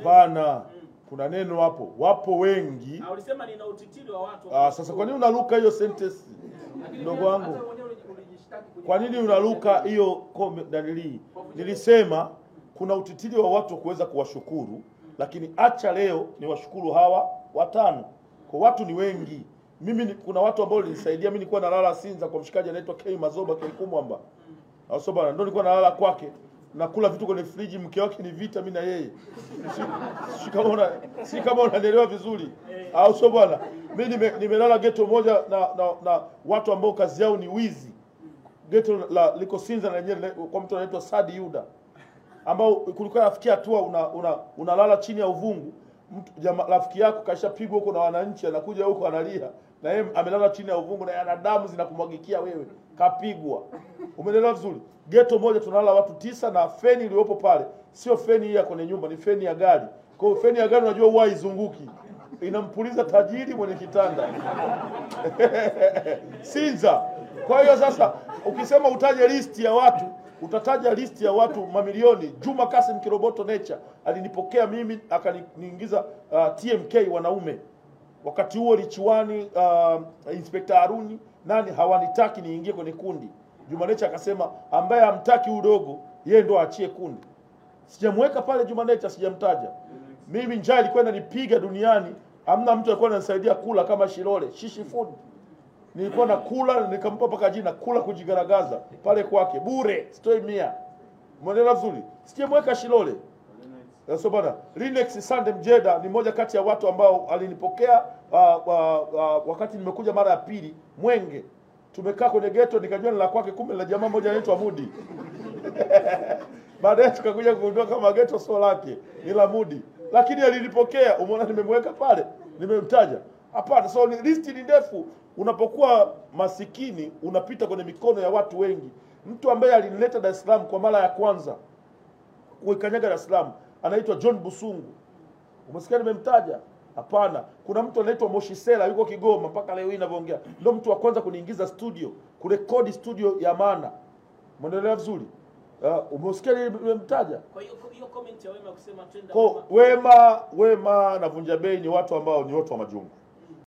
Hapana. Kuna neno hapo. Wapo wengi. Ulisema nina utitiri wa watu. Sasa kwa nini unaruka hiyo sentence? Ndogo wangu. Kwa nini unaruka hiyo dalili? Nilisema kuna utitiri wa watu kuweza kuwashukuru, lakini acha leo ni washukuru hawa watano. Kwa watu ni wengi. Kuna watu ambao walinisaidia. Mimi nilikuwa nalala Sinza kwa mshikaji anaitwa K Mazoba K Kumwamba. Au bwana, ndio nilikuwa nalala kwake. Nakula vitu kwenye friji, mke wake ni vita, mimi na yeye. Si kama unaelewa vizuri. Au sio bwana? Mimi nimelala ghetto moja na watu ambao kazi yao ni wizi. Ghetto liko Sinza na yenyewe kwa mtu anaitwa Sadi Yuda. Ambao kulikuwa nafikia hatua unalala chini ya uvungu. Rafiki yako kashapigwa huko na wananchi, anakuja huko analia na yeye amelala chini ya uvungu na ana damu zinakumwagikia wewe, kapigwa. Umeelewa vizuri? Ghetto moja tunalala watu 9 na feni iliyopo pale sio feni hii ya kwenye nyumba, ni feni ya gari. Kwa hiyo feni ya gari unajua huwa haizunguki, inampuliza tajiri mwenye kitanda. Sinza. Kwa hiyo sasa ukisema utaje listi ya watu, utataja listi ya watu mamilioni. Juma Kasim Kiroboto Nature alinipokea mimi akaniingiza TMK wanaume. Wakati huo Lichiwani, Inspector Haruni nani hawanitaki niingie kwenye kundi. Juma Nature akasema ambaye hamtaki udogo yeye ndo aachie kundi. Sijamweka pale Juma Nature, sijamtaja. Mimi njaa ilikuwa inanipiga duniani, hamna mtu alikuwa ananisaidia kula kama Shilole, Shishi Food. Nilikuwa na kula, nikampa paka jina kula kujigaragaza pale kwake bure, stoi 100. Mwendelea vizuri. Sijamweka Shilole. So bana, Linex Sande Mjeda ni moja kati ya watu ambao alinipokea wakati nimekuja mara ya pili Mwenge. Tumekaa kwenye ghetto nikajua ni la kwake, kumbe la jamaa mmoja anaitwa Mudi. Baadaye tukakuja kugundua kama ghetto sio lake, ni la Mudi. Lakini alinipokea, umeona nimemweka pale, nimemtaja. Hapana, so listi ni ndefu. Unapokuwa masikini unapita kwenye mikono ya watu wengi. Mtu ambaye alinileta Dar es Salaam kwa mara ya kwanza kuikanyaga Dar es Salaam anaitwa John Busungu. Umesikia nimemtaja? Hapana. Kuna mtu anaitwa Moshisela yuko Kigoma mpaka leo hii ninavyoongea. Ndio mtu wa kwanza kuniingiza studio, kurekodi studio ya maana. Muendelea vizuri. Umesikia nimemtaja? Kwa hiyo comment ya Wema kusema twenda Wema na Vunja Bei ni watu ambao ni watu wa majungu.